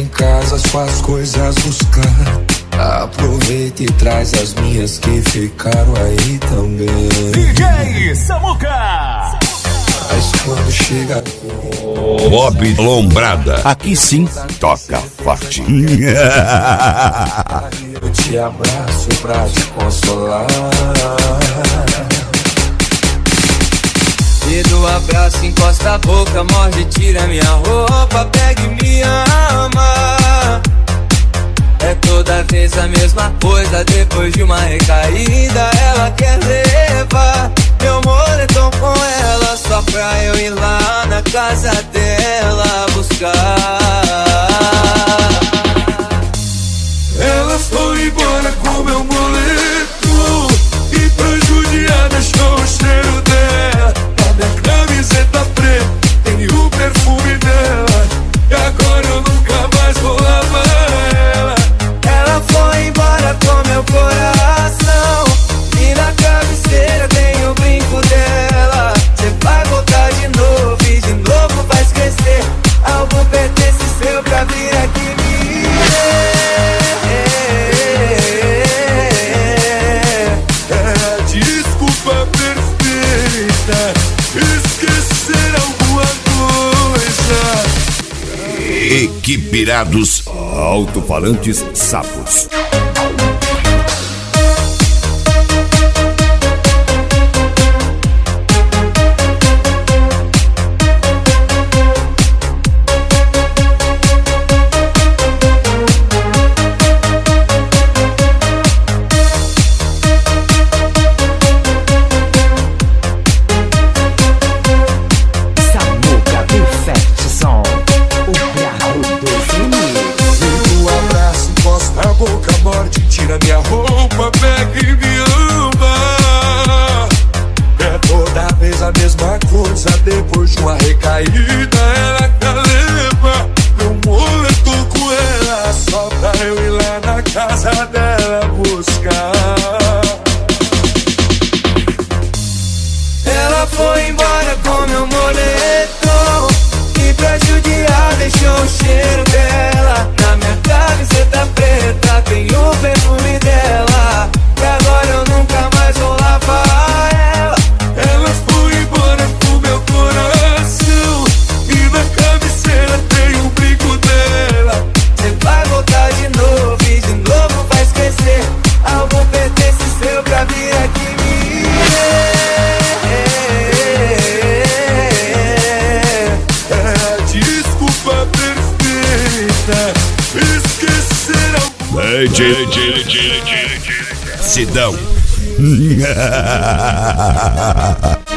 em casa suas coisas buscar. Aproveita e traz as minhas que ficaram aí também. DJ Samuca. Mas quando chega Bob Lombrada, aqui sim toca forte. eu te abraço pra te consolar. E do abraço encosta a boca, morde, tira minha roupa, pega e me ama. É toda vez a mesma coisa, depois de uma recaída ela quer levar meu moletom com ela, só pra eu ir lá na casa dela buscar. Ela foi embora com meu moletom e pra judiar deixou o cheiro dela. A minha camiseta preta tem o perfume dela, e agora eu nunca mais vou lavar ela. Ela foi embora com meu coração e na cabeceira tem o brinco dela. Cê vai voltar de novo e de novo vai esquecer. Algo pertence seu pra vir aqui me É a desculpa perfeita, esquecer alguma coisa. Equipirados Alto-Falantes Sapos. Tira minha roupa, pega e me ama. É toda vez a mesma coisa, depois de uma recaída ela quer levar meu moletom com ela, só pra eu ir lá na casa dela buscar. Ela foi embora com meu moletom e pra judiar deixou o cheiro dela. Na minha camiseta preta tem o perfume dela, e agora eu nunca mais vou lavar ela. Ela foi embora com meu coração e na cabeceira tem o brinco dela. Cê vai voltar de novo e de novo vai esquecer. Algo pertence seu pra vir aqui me desculpa perfeita, esquecer alguma Sidão.